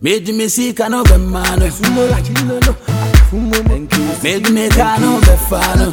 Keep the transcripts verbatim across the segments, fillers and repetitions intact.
Made me see cano be mano. Made me cano be fano.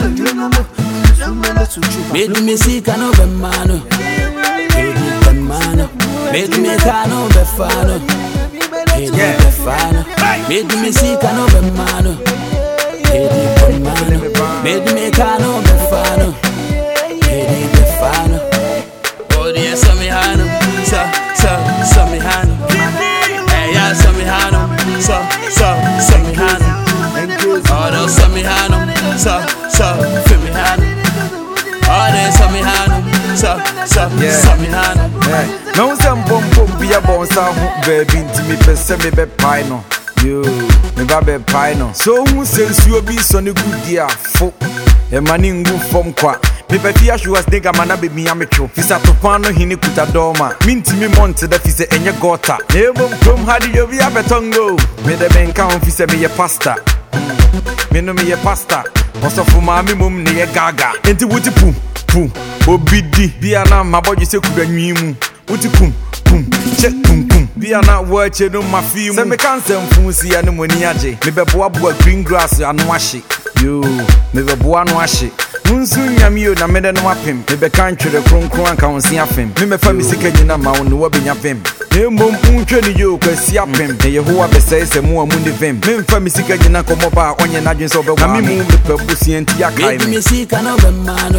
Made me see cano be mano. Made me be mano. Made me cano be fano. Made me be fano. Made me see cano be mano. Made me be mano. Made me cano be fano. Made me be fano. Oh dear, so me hano, so so so me hano. Hey yeah, so me hano, so so so me hano. Oh no, so me hano, so so feel me hano. Oh there, so me hano, so so so me hano. No some bum bum be a bon sound baby to me pese me be pino. You me ba be pino. So who says you be so good dear fo. E maningu from kwa. Me pe fia shu as nigga mana be me ametro. Fisa to pano hini kuta doma. Minti me monte da fise enye gota. Nebom kom hadi yo bi abetongo. Me de ben kan fise me ye pasta. Me no me ye pasta. Oso fu mami mum ne ye gaga. Enti wuti pum pum. Obidi bia na maboji se kuda nwimu. Wuti pum pum. Check pum pum. Bia na wache no mafi mu. Se me kan sem funsi ya no moni age. Me be boa boa green grass anu ahye. Yo, me be boa no ahye. Munsu nyamio na mede no apem. Me be kan twere kronkron anka wonsi afem. Me me fa mi sika nyina ma won no wa benya pem. Embom untwe ni yo kwasi apem. Ne Yehowa be say se mu amu ne vem. Me mfa mi sika nyina komo ba onye na dwen so be wa. Na me mu be pabusi enti akai me. Me sika no be mano.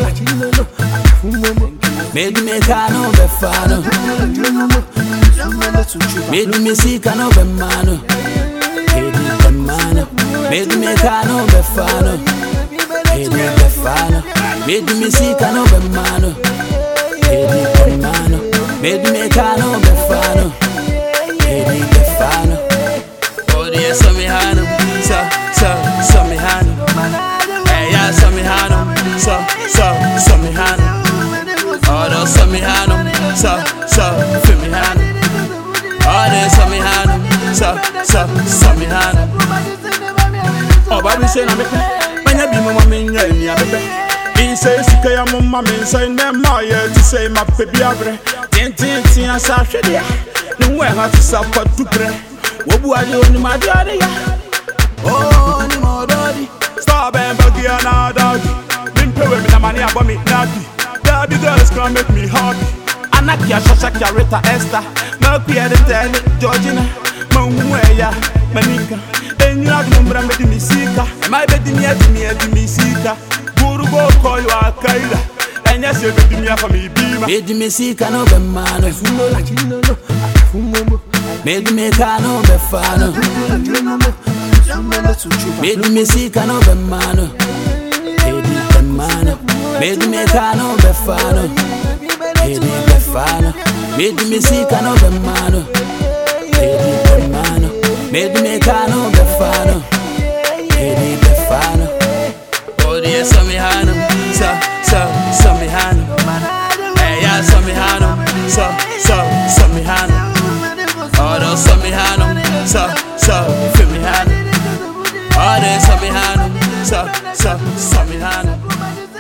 Made me cano be fano. Made me sika no be mano. Made me be mano. Made me cano be fano. Made me be fano. Made me see cano be mano. Made me be mano. Made me cano be fano. Made me be fano. Oh dear, so me hano, so so so me hano. Hey yeah, so me hano, so so so me hano. Oh no, so me hano, so so feel me hano. Oh dear, so me hano, so so so me hano. Oh baby, say na me. Manya bi mama menya ni abebe. Bi say sika ya mama men say na ma ye to say my baby abre. Tin tin tin asa hwede ya. No we ha to support to pre. Wo bu ade oni ma de ade ya. Oh ni mo dodi. Stop and buggy na dodi. Min pe we me na mani abo me na bi. Baby girls come make me happy. Anakia shasha Rita Esther. Na pia de tell Georgina. Mo hu ya manika. You have no brand with me sika. My bed me at me at me sika. Guru go call you a kaida. And yes, you get me for me bima. Made me sika no be mano. Made me cano be fano. Made me sika no be mano. Made me be mano. Made me cano be fano. Made me be fano. Made me sika no be mano. Made me be mano. Made me cano be fano. Made me be fano. Oh dear, so me hano, so so so me hano. Hey yeah, so me hano, so so so me hano. Oh no, so me hano, so so feel me hano. Oh dear, so me hano, so so so me hano.